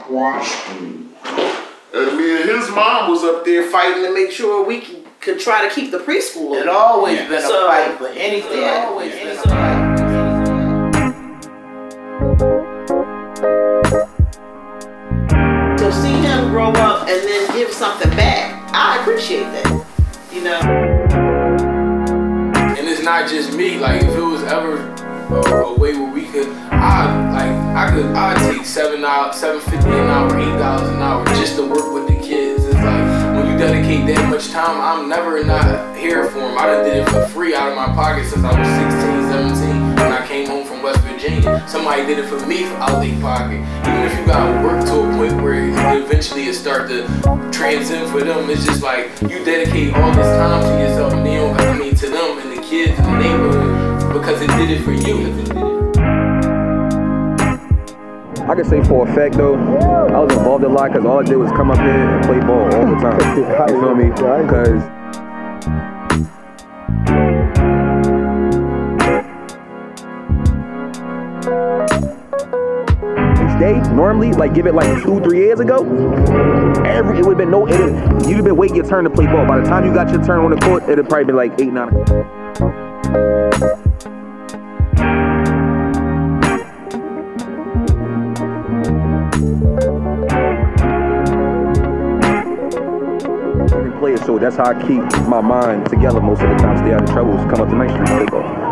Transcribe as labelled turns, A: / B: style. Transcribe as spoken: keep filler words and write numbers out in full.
A: Mm. And me and his mom was up there fighting to make sure we could, could try to keep the preschool open.
B: It always yeah. been
A: so,
B: a fight for anything.
A: It always been a fight. To see him grow up and then give something back, I appreciate that. You know.
C: And it's not just me. Like if it was ever a, a way where we could, I like I could I take seven dollars, seven fifty an hour, eight dollars an hour just to work with the kids. It's like when you dedicate that much time, I'm never not here for them. I done did it for free out of my pocket since I was sixteen, seventeen when I came home from West Virginia. Somebody did it for me out their pocket. Even if you gotta work to a point where it eventually it start to transcend for them, it's just like you dedicate all this time to yourself and they don't, I mean to them and the kids in the neighborhood because it did it for you.
D: I can say for a fact though, I was involved a lot because all I did was come up here and play ball all the time. You feel me? Because each day, normally, like give it like two, three years ago, every it would have been no, it, you'd have been waiting your turn to play ball. By the time you got your turn on the court, it'd probably been like eight, nine. So that's how I keep my mind together most of the time. Stay out of trouble. Come up to Ninth Street, take off.